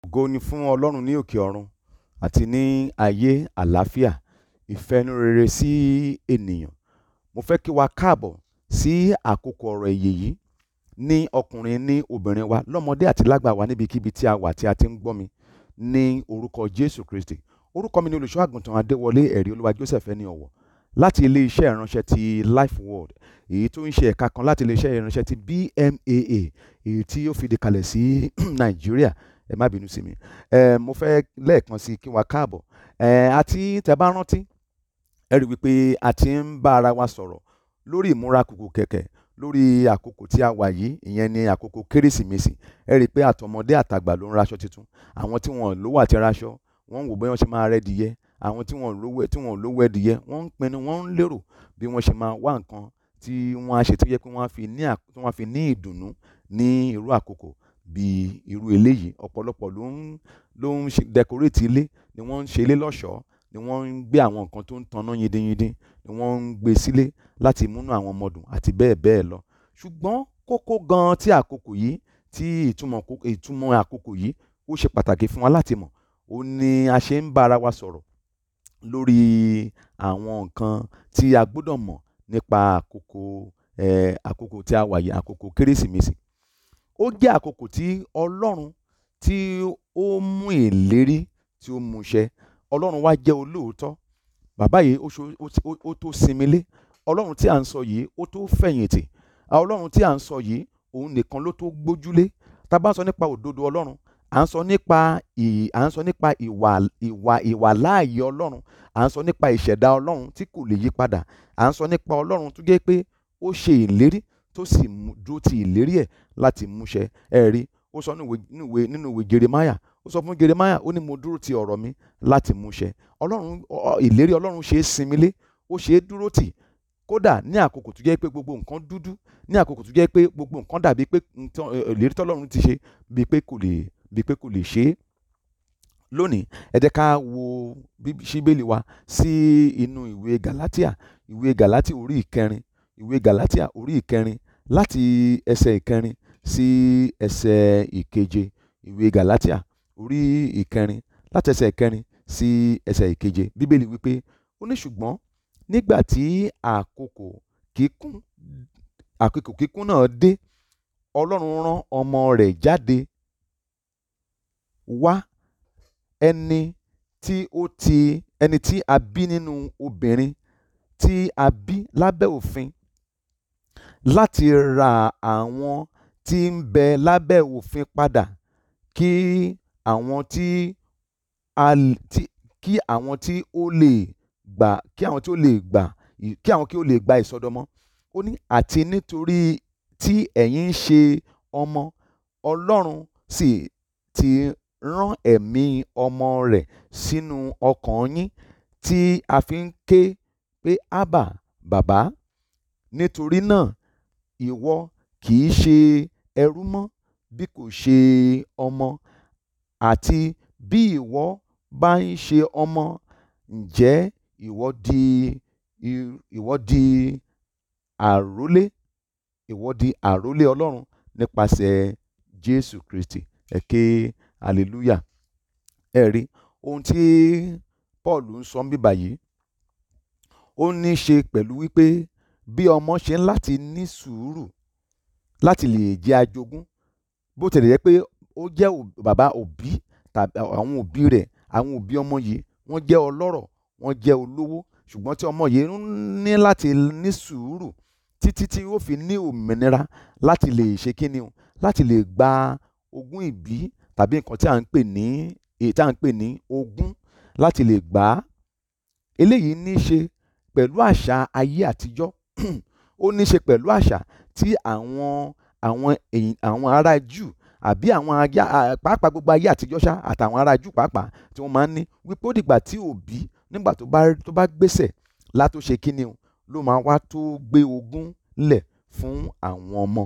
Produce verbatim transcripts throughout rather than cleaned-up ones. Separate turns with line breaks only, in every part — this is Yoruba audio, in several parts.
Ògo ni fún Ọlọ́run ní òkè ọ̀run àti ní ayé àlàáfíà, ìfẹ́ inú rere sí ènìyàn. Mo fẹ́ kí wa káàbọ̀ sí àkókò ọ̀rọ̀ ìyè yìí, ní ọkùnrin ní obìnrin wa, lọ́mọdé àti lágbà wa, níbikíbi tí a wà tí a ti ń gbọ́ mi, ní orúkọ Jésù Kristi. Orúkọ mi ni olùṣọ́ àgùntàn Adéwọlé ẹ̀rí olúwa Joseph ẹni ọ̀wọ̀, láti ilé iṣẹ́ ìránṣẹ́ ti Life Word, èyí tó ń ṣe ẹ̀ka kan láti ilé iṣẹ́ ìránṣẹ́ ti B M A A, èyí tí ó fìdí kalẹ̀ sí Nàìjíríà. Ẹ má bínú sí mi. ẹ mo fẹ́ lẹ́ẹ̀kan sí kí wa káàbọ̀. ẹ àti tẹ́ bá rántí, ẹ rí wípé a ti ń bá ara wa sọ̀rọ̀ lórí ìmúra kùkù kẹ̀kẹ́ lórí àkókò tí a wà yìí, ìyẹn ni àkókò kérésìmesì. Ẹ rí pé àtọmọdé àtàgbà ló ń raṣọ tuntun. Àwọn tí wọn lówó àti raṣọ, wọ́n ń wò bí wọ́n ṣe máa rẹ́dìyẹ. Àwọn tí wọn lówó tí wọn lówó ẹdìyẹ, wọ́n ń pinnu, wọ́n ń lérò bí wọ́n ṣe máa wá nǹkan tí wọ́n á ṣe tó yẹ pé wọ́n á fi ní tí wọ́n á fi ní ìdùnnú ní irú àkókò bí irú eléyìí. Ọ̀pọ̀lọpọ̀ ló ń ló ń ṣe dẹkoréètì ilé, ni wọ́n ń ṣe ilé lọ́ṣọ̀ọ́, ni wọ́n ń gbé àwọn nǹkan tó ń tanná yindínyindín, ni wọ́n ń gbé sílé láti múnú àwọn ọmọ dùn àti bẹ́ẹ̀ bẹ́ẹ̀ lọ. Ṣùgbọ́n kókó gan tí àkókò yìí, tí ìtumọ̀ ìtumọ̀ àkókò yìí ó ṣe pàtàkì fún wa láti mọ̀. Ó ní a ṣe ń bá ara wa sọ̀rọ̀ lórí àwọn nǹkan tí a gbọ́dọ̀ mọ̀ nípa àkókò ẹ̀ àkókò tí a wà yìí, àkókò kérésìmesì. Ó jẹ́ àkókò tí Ọlọ́run tí ó mú ìlérí tí ó mú ṣẹ. Ọlọ́run wá jẹ́ olóòótọ́. Bàbá yìí ó tó sinmi lé. Ọlọ́run tí à ń sọ yìí ó tó fẹ̀yìntì. Ọlọ́run tí à ń sọ yìí, òun nìkan ló tó gbójúlé. Tá bá ń sọ nípa òdodo Ọlọ́run, à ń sọ nípa ì à ń sọ nípa ìwà ìwà ìwà láàyè Ọlọ́run, à ń sọ nípa ìṣẹ̀dá Ọlọ́run tí kò lè yí padà. À ń sọ nípa Ọlọ́run tó jẹ́ pé ó ṣe ìlérí tó sì dúró ti ìlérí ẹ̀ láti múṣẹ. Ẹ rí, ó sọ nínú ìwé nínú ìwé Jeremáyà, ó sọ fún Jeremáyà, ó ní mo dúró ti ọ̀rọ̀ mi láti múṣẹ. Ọlọ́run ìlérí Ọlọ́run ṣe é sinmi lé, ó ṣe é dúró tì. Kódà ní àkókò tó jẹ́ pé gbogbo nǹkan dúdú, ní àkókò tó jẹ́ pé gbogbo nǹkan dàbí pé ìlérí tí Ọlọ́run ti ṣe bíi pé kò lè bíi pé kò lè ṣe é. Lónìí, ẹ jẹ́ ká wo Bíbélì wa sí inú ìwé Gàlátíà, ìwé Gàlátíà orí ìkẹrin, ìwé Gàlátíà orí ìkẹrin láti ẹsẹ̀ ìkẹrin sí ẹsẹ̀ ìkeje. Ìwé Gàlátíà orí ìkẹrin láti ẹsẹ̀ ìkẹrin sí ẹsẹ̀ ìkeje. Bíbélì wípé, ó ní ṣùgbọ́n nígbà tí àkókò kíkún àkókò kíkún náà dé, Ọlọ́run rán ọmọ rẹ̀ jáde wá, ẹni tí ó ti ẹni tí a bí nínú obìnrin, tí a bí lábẹ́ òfin, láti ra àwọn tí ń bẹ lábẹ́ òfin padà, kí àwọn tí a tí kí àwọn tí ó lè gbà kí àwọn tí ó lè gbà kí àwọn kí ó lè gba ìsọdọmọ. Ó ní àti nítorí tí ẹ̀yin ń ṣe ọmọ, Ọlọ́run sì ti rán ẹ̀mí ọmọ rẹ̀ sínú ọkàn yín, tí a fi ń ké pé Ábà, Bàbá. Nítorí náà ìwọ kì í ṣe ẹrú mọ́, bí kò ṣe ọmọ. Àti bí ìwọ bá ń ṣe ọmọ, ǹjẹ́ ìwọ di ìwọ di àrólé ìwọ di àrólé Ọlọ́run nípasẹ̀ Jésù Kristi. Ẹ ké hallelujah. Ẹ rí ohun tí Paul ń sọ níbí báyìí, ó ní í ṣe pẹ̀lú wípé bí ọmọ ṣe ń láti ní sùúrù láti lè jẹ́ ajogún, bó tilẹ̀ jẹ́ pé ó jẹ́ bàbá òbí tàbí àwọn òbí rẹ̀, àwọn òbí ọmọ yìí wọ́n jẹ́ ọlọ́rọ̀, wọ́n jẹ́ olówó, ṣùgbọ́n tí ọmọ yìí ní láti ní sùúrù títí tí ó fi ní òmìnira láti lè ṣe kíni o, láti lè gba ogún ìbí tàbí nǹkan tí à ń pè ní èyí tí à ń pè ní ogún, láti lè gbà á. Eléyìí ní í ṣe pẹ̀lú àṣà ayé àtijọ́. Ó ní í ṣe pẹ̀lú àṣà tí àwọn àwọn èyí àwọn ará Júù àbí àwọn ayá pàápàá gbogbo ayé àtijọ́ ṣá àtàwọn ará Júù pàápàá tí wọ́n máa ń ní wípé ó dìgbà tí òbí nígbà tó bá tó bá gbéṣẹ̀ látó ṣe kíni o, ló máa wá tó gbé ogún lẹ̀ fún àwọn ọmọ.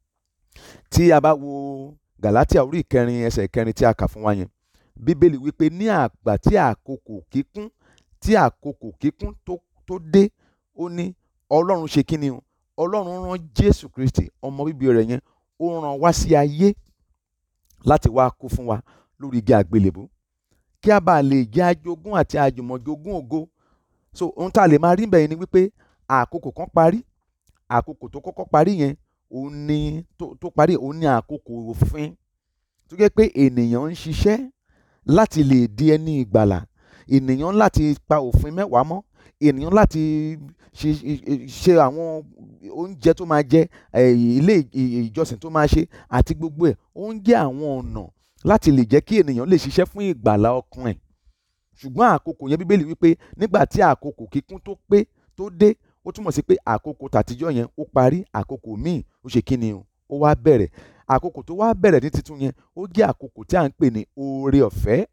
Tí a bá wo Gàlátíà orí ìkẹrin ẹsẹ̀ ìkẹrin tí a kà fún wa yẹn, Bíbélì wípé ní àgbà tí àkókò kíkún tí àkókò kíkún tó tó dé, ó ní Ọlọ́run ṣe kíni o, Ọlọ́run rán Jésù Kristi ọmọ bíbí rẹ̀ yẹn, ó rán wá sí ayé láti wá kú fún wa, lórí igi àgbélébùú kí a bá lè jẹ́ ajogún àti àjùmọ̀jogún ògo. So ohun tá a lè máa rí bẹ́ẹ̀ ni wípé àkókò kan parí, àkókò tó kọ́kọ́ parí yẹn òun ni tó, tó parí òun ni àkókò òfin tó jẹ́ pé ènìyàn ń ṣiṣẹ́ láti lè di ẹni ìgbàlà, ènìyàn láti pa òfin mẹ́wàá mọ́, ènìyàn láti ṣe ṣe àwọn oúnjẹ tó máa jẹ, ilé ìjọsìn tó máa ṣe àti gbogbo ẹ̀ ó ń jẹ́ àwọn ọ̀nà láti lè jẹ́ kí ènìyàn lè ṣiṣẹ́ fún ìgbàlà ọkàn ẹ̀. Ṣùgbọ́n àkókò yẹn bíbélì wípé nígbà tí àkókò kíkún tó pé tó dé, ó túmọ̀ sí pé àkókò tàtijọ́ yẹn ó parí, àkókò míì ó ṣe kí ni o, ó wá bẹ̀rẹ̀. Àkókò tó wá bẹ̀rẹ̀ ní titun yẹn ó jẹ́ àkókò tí à ń pè ní oore ọ̀fẹ́,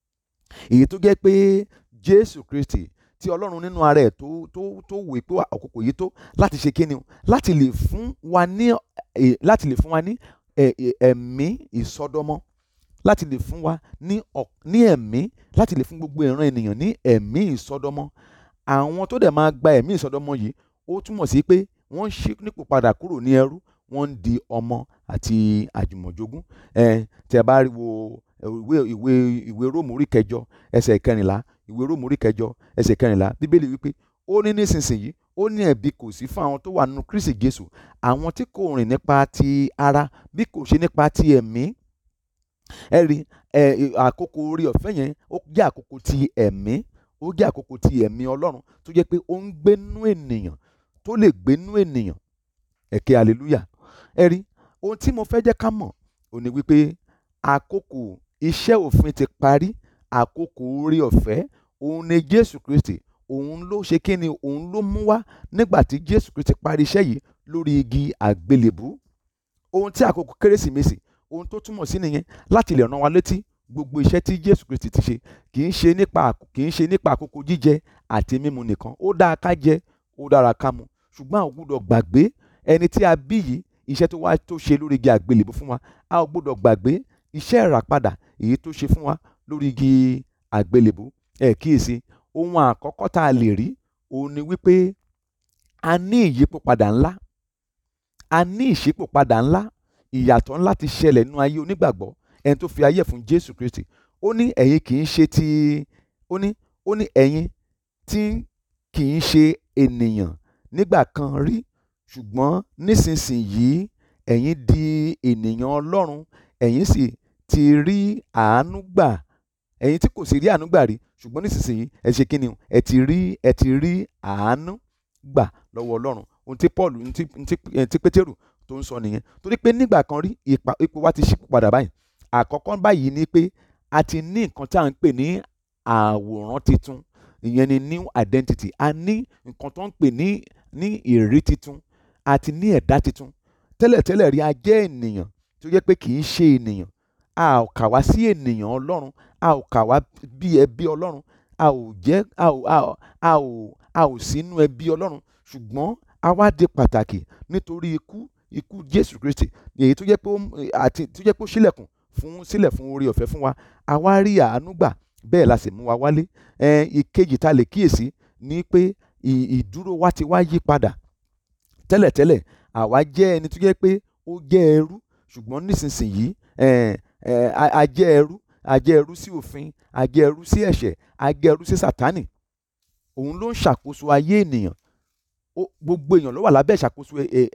èyí tó jẹ́ pé Jésù Kristi tí Ọlọ́run nínú ara ẹ̀ tó tó tó wò pé àkókò yìí tó láti ṣe kí ni o, láti lè fún wa ní láti lè fún wa ní ẹ̀mí ìsọdọmọ, láti lè fún wa ní ní ẹ̀mí, láti lè fún gbogbo ìran ènìyàn ní ẹ̀mí ìsọdọmọ. Àwọn tó dẹ̀ máa gba ẹ̀mí ìsọdọmọ yìí ó túmọ̀ sí pé wọ́n ń ṣí nípò padà kúrò ní ẹrú, wọ́n ń di ọmọ àti àjùmọ̀jogún. ẹ tí a bá rí wo ìwé ìwé ìwé Róòmù orí kẹjọ ẹsẹ̀ kẹrìnlá, ìwé Róòmù orí kẹjọ ẹsẹ̀ kẹrìnlá, bíbélì wípé ó ní nísinsìnyí ó ní ẹ̀bi kò sí fún àwọn tó wà nínú Kristi Jésù, àwọn tí kò rìn nípa ti ara bí kò ṣe nípa ti ẹ̀mí. Ẹ rí ẹ àkókò oore ọ̀fẹ́ yẹn ó jẹ́ àkókò ti ẹ̀mí, ó jẹ́ àkókò ti ẹ̀mí Ọlọ́run tó jẹ́ pé ó ń gbénú ènìyàn, tó lè gbénú ènìyàn. Ẹ̀kẹ́ hallelujah. Ẹ rí ohun tí mo fẹ́ jẹ́ ká mọ̀ ò ní wípé àkókò iṣẹ́ òfin ti parí, àkókò oore ọ̀fẹ́ òun ni Jésù Kristi òun ló ṣe kí ni òun ló mú wá nígbà tí Jésù Kristi parí iṣẹ́ yìí lórí igi àgbélébùú. Ohun tí àkókò kérésìmesì ohun tó túmọ̀ sí nìyẹn, láti lè rán wa létí gbogbo iṣẹ́ tí Jésù Kristi ti ṣe. Kì í ṣe nípa kì í ṣe nípa àkókò jíjẹ àti mímu nìkan, ó dáa ká jẹ, ó dára ká mu, ṣùgbọ́n a ò gbọ́dọ̀ gbàgbé ẹni tí a bí yìí, iṣẹ́ tó wá tó ṣe lórí igi àgbélébùú fún wa. A ò gbọ́dọ̀ gbàgbé iṣẹ́ ìràpadà èyí tó ṣe fún wa lórí igi àgbélébùú. Ẹ kíyèsí, ohun àkọ́kọ́ tá a lè rí òun ni wípé a ní ìyípòpadà ńlá, a ní ìṣípòpadà ńlá, ìyàtọ̀ ńlá ti ṣẹlẹ̀ nínú ayé onígbàgbọ́, ẹni tó fi ayé fún Jésù Kristi. Ó ní ẹ̀yin kì í ṣe ti ó ní ó ní ẹ̀yin tí kì í ṣe ènìyàn nígbà kan rí, ṣùgbọ́n nísinsìnyí ẹ̀yin di ènìyàn Ọlọ́run, ẹ̀yin sì ti rí àánú gbà. Ẹ̀yin tí kò sì rí àánú gbà rí, ṣùgbọ́n nísinsìnyí ẹ ṣe kí ni o, ẹ ti rí ẹ ti rí àánú gbà lọ́wọ́ Ọlọ́run. Ohun tí Paul ohun tí tí Pétérù tó ń sọ nìyẹn, torí pé nígbà kan rí ipò wa ti ṣí padà báyìí. Àkọ́kọ́ báyìí ni pé a ti ní nǹkan tí à ń pè ní àwòrán titun, ìyẹn ni new identity. A ní nǹkan tó ń pè ní ní ìrí titun, a ti ní ẹ̀dá titun. Tẹ́lẹ̀tẹ́lẹ̀ rí a jẹ́ ènìyàn tó jẹ́ pé kì í ṣe ènìyàn, a ò kà wá sí ènìyàn Ọlọ́run, a ò kà wá bí ẹbí Ọlọ́run, a ò jẹ́ a ò a ò a ò a ò sínú ẹbí Ọlọ́run, ṣùgbọ́n a wá di pàtàkì nítorí ikú ikú Jésù Kristi, èyí tó jẹ́ pé àti tó jẹ́ pé ó ṣílẹ̀kùn fún sílẹ̀ fún oore ọ̀fẹ́ fún wa. A wá rí àánú gbà, bẹ́ẹ̀ la sì mú wa wálé. ẹ ìkejì tá a lè kíyèsí ni pé ìdúró wa ti wá yí padà. Tẹ́lẹ̀tẹ́lẹ̀ àwa jẹ́ ẹni tó jẹ́ pé ó jẹ́ ẹrú, ṣùgbọ́n nísinsìnyí ẹ ẹ a jẹ́ ẹrú, a jẹ́ ẹrú sí òfin, a jẹ́ ẹrú sí ẹ̀ṣẹ̀, a jẹ́ ẹrú sí Sátánì. Òun ló ń ṣàkóso ayé ènìyàn. Gbogbo èèyàn ló wà lábẹ́ ìṣàkóso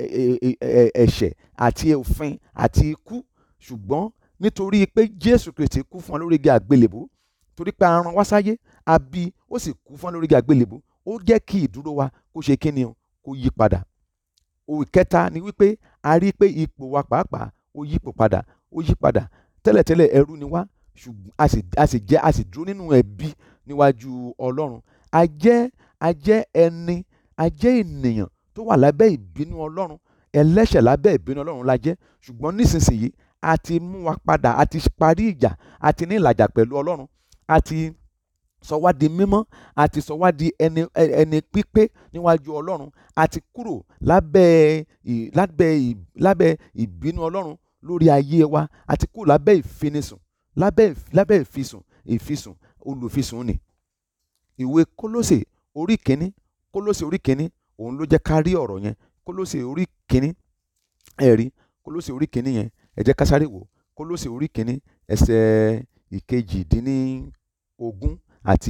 ẹ̀ṣẹ̀ àti òfin àti ikú, ṣùgbọ́n nítorí pé Jésù Kristi kú fún wa lórí igi àgbélébùú, torí pé a rán wá sáyé, a bí ó sì kú fún wa lórí igi àgbélébùú, ó jẹ́ kí ìdúró wa kó ṣe kí ni o, kó yí padà. Ohun kẹta ni wípé a rí pé ipò wa pàápàá ó yípo padà, ó yí padà. Tẹ́lẹ̀tẹ́lẹ̀ ẹrú ni wá, ṣùgbọ́n a sì a sì jẹ́ a sì dúró nínú ẹ̀bi níwájú Ọlọ́run. A jẹ́ a jẹ́ ẹni a jẹ́ ènìyàn tó wà lábẹ́ ìbínú Ọlọ́run, ẹlẹ́ṣẹ̀ lábẹ́ ìbínú Ọlọ́run la jẹ́. Ṣùgbọ́n nísinsìnyí a ti mú wa padà, a ti parí ìjà, a ti ní ìlàjà pẹ̀lú Ọlọ́run, a ti sọ wá di mímọ́, a ti sọ wá di ẹni ẹni pípé níwájú Ọlọ́run, a ti kúrò lábẹ́ lábẹ́ lábẹ́ ìbínú Ọlọ́run lórí ayé wa, a ti kúrò lábẹ́ ìfinisùn, lábẹ́ lábẹ́ ìfisùn ìfisùn olùfisùn ni. Ìwé Kólósè orí kìíní Kólósè orí kìíní òun ló jẹ́ ká rí ọ̀rọ̀ yẹn. Kólósè orí kìíní ẹ̀rí Kólósè orí kìíní yẹn ẹ jẹ́ ká sáré wò. Kólósè orí kìíní ẹsẹ̀ ìkejì-dín-ní-ogún àti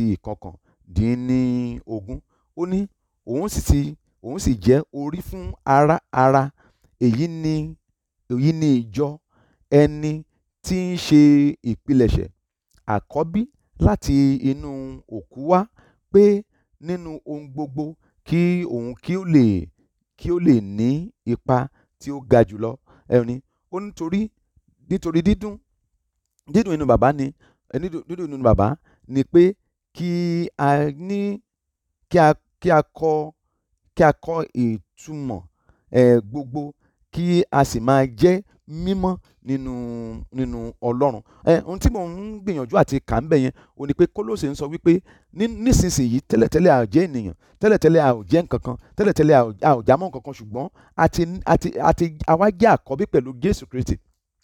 ìkọkàn-dín-ní-ogún. Ó ní òun sì ti òun sì jẹ́ orí fún ara ara èyí ni èyí ni ìjọ, ẹni tí ń ṣe ìpilẹ̀ṣẹ̀, àkọ́bí láti inú òkú wá, pé nínú ohun gbogbo kí òun kí ó lè kí ó lè ní ipa tí ó ga jùlọ. Ẹ̀rin ó nítorí nítorí dídùn dídùn inú bàbá ni dídùn inú bàbá ni pé kí a ní kí a kí a kọ kí a kọ ìtumọ̀ um gbogbo, kí a sì máa jẹ́ mímọ́ nínú nínú Ọlọ́run. um ohun tí mò ń gbìyànjú àti kà ńbẹ̀ yẹn òun ni pé Kólósè ń sọ wípé ní nísinsìnyí tẹ́lẹ̀tẹ́lẹ̀ a ò jẹ́ ènìyàn, tẹ́lẹ̀tẹ́lẹ̀ a ò jẹ́ nǹkan kan, tẹ́lẹ̀tẹ́lẹ̀ a ò jámọ́ nǹkan kan, ṣùgbọ́n àti àti àti àwa jẹ́ àkọ́bí pẹ̀lú Jésù Kristi.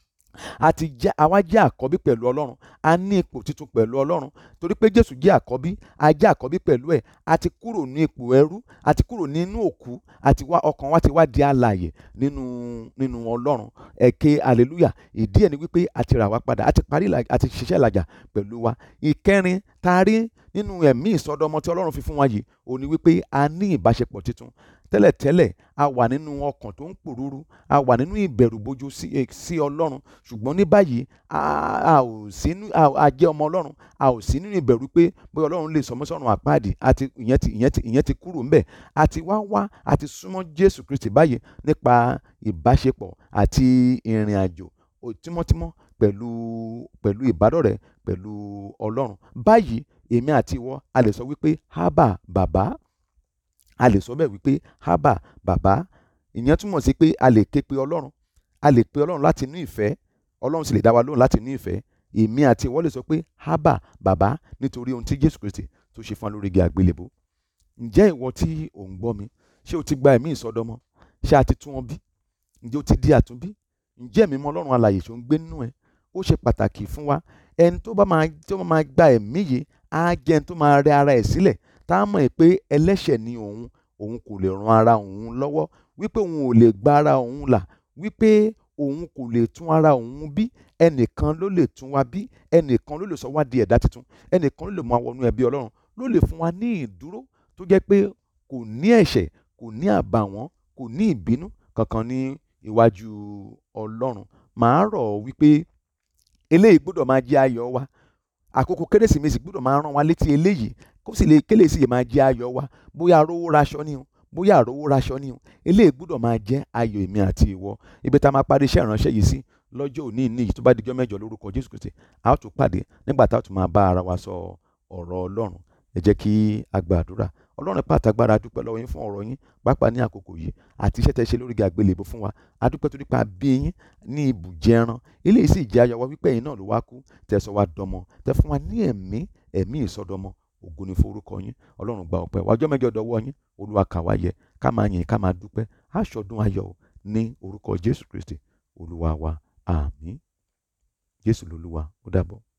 àti jẹ́ àwa jẹ́ àkọ́bí pẹ̀lú Ọlọ́run. A ní ipò tuntun pẹ̀lú Ọlọ́run torí pé Jésù jẹ́ àkọ́bí, a jẹ́ àkọ́bí pẹ̀lú ẹ̀. A ti kúrò ní ipò ẹrú, a ti kúrò nínú òkú, àti wá ọkàn wa ti wá di alààyè nínú nínú Ọlọ́run. Ẹ ké hallelujah. Ìdí ẹ̀ ni wípé a ti rà wá padà, a ti parí a ti ṣiṣẹ́ ìlàjà pẹ̀lú wa. Ìkẹrin tá a rí nínú ẹ̀mí ìsọdọmọ tí Ọlọ́run fi fún wa yìí òun ni wípé a ní ìbáṣepọ̀ tuntun. Tẹ́lẹ̀tẹ́lẹ̀ a wà nínú ọkàn tó ń pòrúurú, a wà nínú ìbẹ̀rùbojo sí sí Ọlọ́run, ṣùgbọ́n ní báyìí a ò sí nínú a jẹ́ ọmọ Ọlọ́run, a ò sí nínú ìbẹ̀rù pé bóyá Ọlọ́run lè sọ mí sọ́run àpáàdì. àti ìyẹn ti ìyẹn ti ìyẹn ti kúrò ńbẹ̀. A ti wá wá a ti súnmọ́ Jésù Kristi báyìí nípa ìbáṣepọ̀ àti ìrìn àjò tímọ́tímọ́ pẹ̀lú pẹ̀lú ìbádọ́rẹ̀ẹ́ pẹ̀lú Ọlọ́run. Báyìí èmi àti ìwọ a lè sọ wípé hábà bàbá, a lè sọ bẹ́ẹ̀ wípé hábà bàbá. Ìyẹn túmọ̀ sí pé a lè ké pe Ọlọ́run, a lè pe Ọlọ́run láti inú ìfẹ́, Ọlọ́run sì lè dá wa lóhùn láti inú ìfẹ́. Èmi àti ìwọ lè sọ pé hábà bàbá nítorí ohun tí Jésù Kristi tó ṣe fún wa lórí igi àgbélébùú. Ǹjẹ́ ìwọ tí ò ń gbọ́ mi, ṣé o ti gba ẹ̀mí ìsọdọmọ? Ṣé a ti tún ọ bí? Ǹjẹ́ o ti di àtúnbí? Ǹjẹ́ ẹ̀mí mọ́ Ọlọ́run alààyè ṣó ń gbé nínú ẹ? Ó ṣe pàtàkì fún wa. Ẹni tó bá máa tó bá máa gba ẹ̀mí yìí á jẹ́ ẹni tó máa rẹ ara ẹ̀ sílẹ̀, tá a mọ̀ pé ẹlẹ́ṣẹ̀ ni òun, òun kò lè ran ara òun lọ́wọ́, wípé òun ò lè gba ara òun là, wípé òun kò lè tún ara òun bí. Ẹnìkan ló lè tún wa bí, ẹnìkan ló lè sọ wá di ẹ̀dá tuntun, ẹnìkan ló lè mú wa wọnú ẹbí Ọlọ́run, ló lè fún wa ní ìdúró tó jẹ́ pé kò ní ẹ̀ṣẹ̀, kò ní àbàwọ́n, kò ní ìbínú kankan ní iwájú Ọlọ́run. Màá rọ̀ ọ́ wípé eléyìí gbọ́dọ̀ máa jẹ́ ayọ̀ wa. Àkókò Kérésìmesì gbọ́dọ̀ máa rán wa létí eléyìí, kó sì lè kélé sì lè máa jẹ́ ayọ̀ wa. Bóyá arówó raṣọ ni o, bóyá àrówó raṣọ ni o, eléyìí gbọ́dọ̀ máa jẹ́ ayọ̀ èmi àti ìwọ. Ibi tá a máa parí iṣẹ́ ìránṣẹ́ yìí sí lọ́jọ́ òní ní yìí tó bá dijọ́ mẹ́jọ lórúkọ Jésù Kristi, a ó tún pàdé nígbà tá a tún máa bá ara wa sọ ọ̀rọ̀ Ọlọ́run. Ẹ jẹ́ kí a gba àdúrà. Ọlọ́run pàtàgbára, a dúpẹ́ lọ́wọ́ yín fún ọ̀rọ̀ yín pàápàá ní àkókò yìí àti iṣẹ́ tẹ́ ṣe lórí igi àgbélébùú fún wa. A dúpẹ́ torí pé a bí yín ní ibùjẹ ẹran. Eléyìí sì jẹ́ ayọ̀ wa wípé ẹ̀yin náà ló wá kú, tẹ́ sọ wá dọmọ, tẹ́ fún wa ní ẹ̀mí ẹ̀mí ìsọdọmọ. Ògo ni fún orúkọ yín. Ọlọ́run gba ọpẹ́ wa. Ọjọ́ mẹ́jọ dọwọ́ yín. Olúwa kà wá yẹ, ká máa yìn ká máa dúpẹ́. A ṣọdún ayọ̀ ní orúkọ Jésù Kristi Olúwa wa. Àmín. Jésù lolúwa. Ó dàbọ̀.